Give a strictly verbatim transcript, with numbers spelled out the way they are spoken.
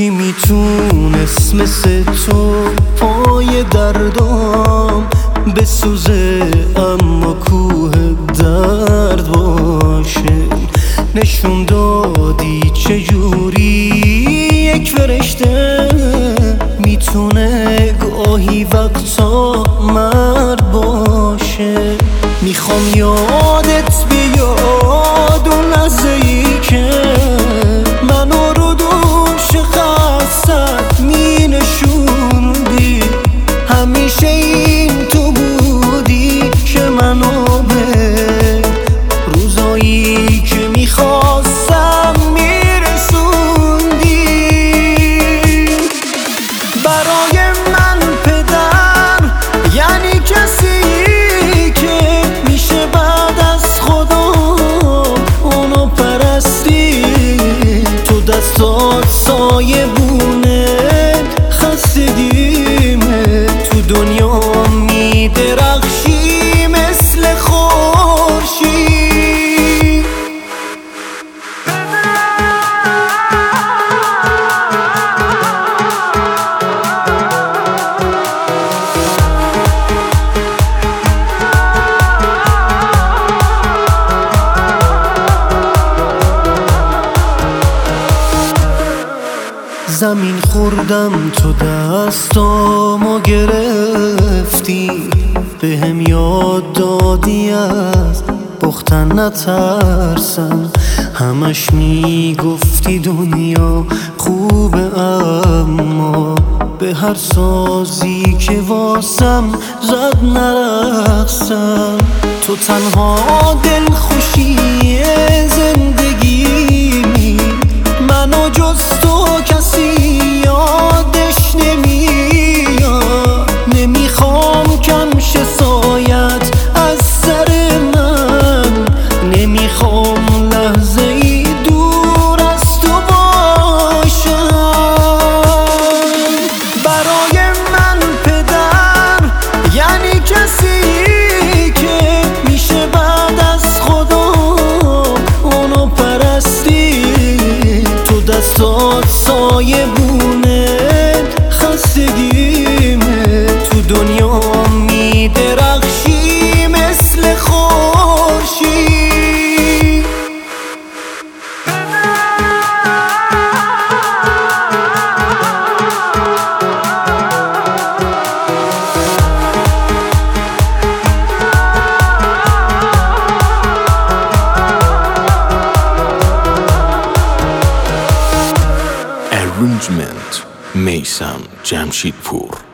کی میتونست مثل تو پای دردام بسوزه اما کوه درد باشه. نشون دادی چجوری یک فرشته میتونه گاهی وقتا مرد باشه. میخوام یادت بیاد اون لحظه‌ای که منو رو دوش خستت می نشوندی. همیشه این تو بودی که منو به روزایی که میخواستم میرسوندی. برای من پدر یعنی کسی که میشه بعد از خدا اونو پرستی. تو دستات سایه بونه خستگیمه، تو دنیا میدرخشی مثل خورشید. زمین خوردم تو دستامو گرفتی، بهم یاد دادی از بختن نترسم. همش میگفتی دنیا خوبه اما به هر سازی که واسم زد نرقصم. تو تنها دلخوشی زندگیمی، منو جز تو کسی یادش نمیاد. نمیخوام کم شه سایت از سر من، نمیخوام لحظه ای دور از تو باشم. برای من پدر یعنی کسی که میشه بعد از خدا اونو پرستی. تو دستات سایه بونه خستگیمه، تو دنیا میدرخشی مثل خورشید. Arrangement میثم جمشیدپور.